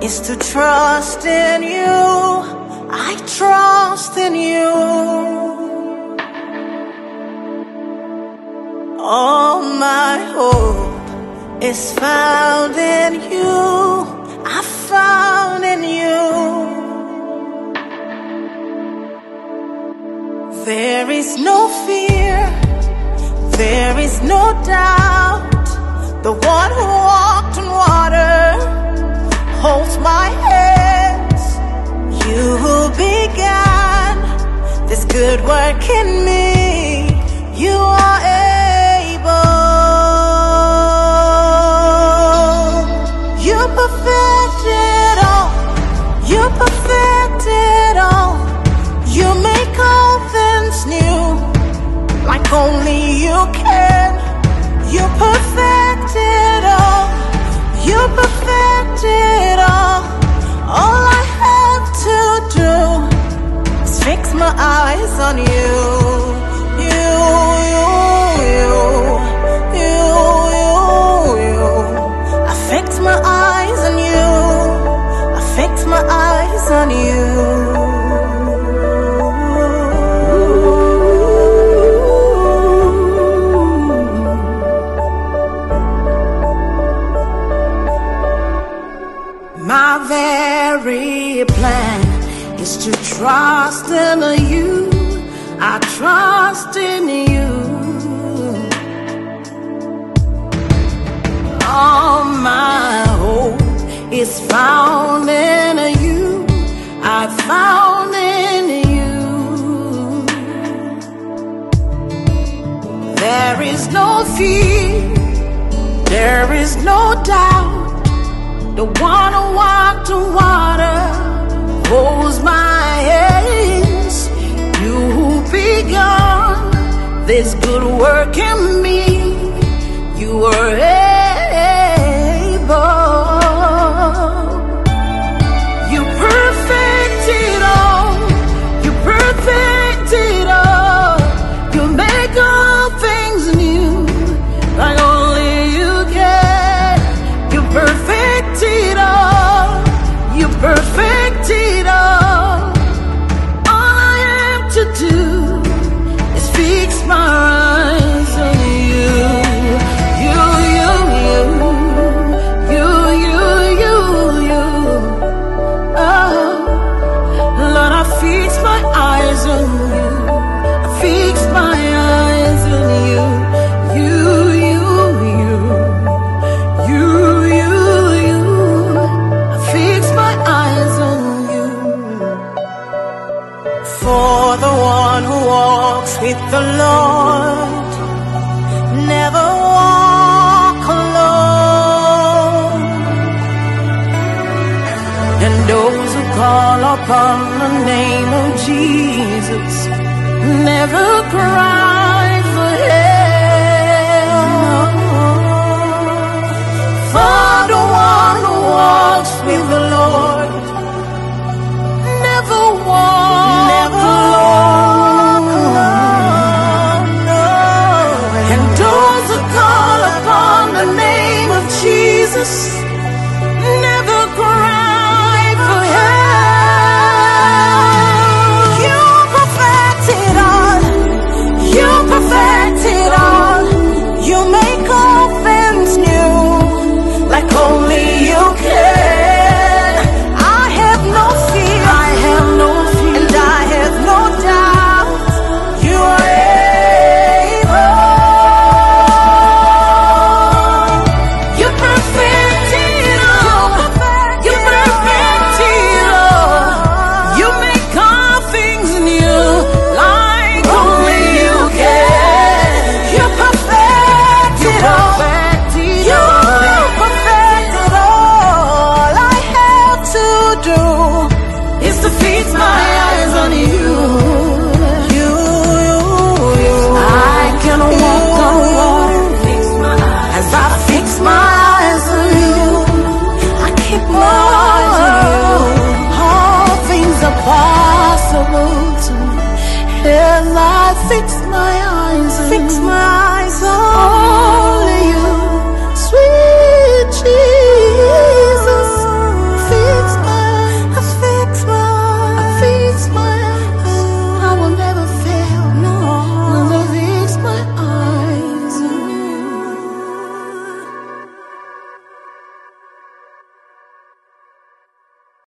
is to trust in you. I trust in you. All my hope is found in you. I found in you. There is no fear, there is no doubt. The one who walked on water holds my hands. You who began this good work in me, you are able. You perfected all, you perfected all. You make all things new, like only you can. You perfected all, you perfected all. All I have to do is fix my eyes on you. You, you, you, you, you, you. I fix my eyes on you. I fix my eyes on you. My very plan is to trust in you. I trust in you. All my hope is found in you. I found in you. There is no fear, there is no doubt. The one who walked on water holds my hands. You who begun this good work in me, you are able. You perfected all, you perfected all. You make all things new, like only you can. You perfected all, you perfected all. All I have to do is fix my eyes on you. You, you, you, you, you, you, you. Oh, Lord, I fix my eyes on you. I fix my eyes on you. You, you, you, you, you. For the one who walks with the Lord never walk alone, and those who call upon the name of Jesus never cry for help. For the one who walks with the Lord never walk alone, no. And those who call upon the name of Jesus never cry for help. You perfected all, you perfected all. You make all things new, like only you can. I have no fear, I have no fear, and I have no doubt. You are able. You perfected all, you perfected all. You make all things new, like only you can. You perfected all, you perfected all. I have to do is to fix my eyes on you. You, you. I can walk on water as I fix my eyes on you. I keep my eyes on you. All things are possible to me as I fix my eyes.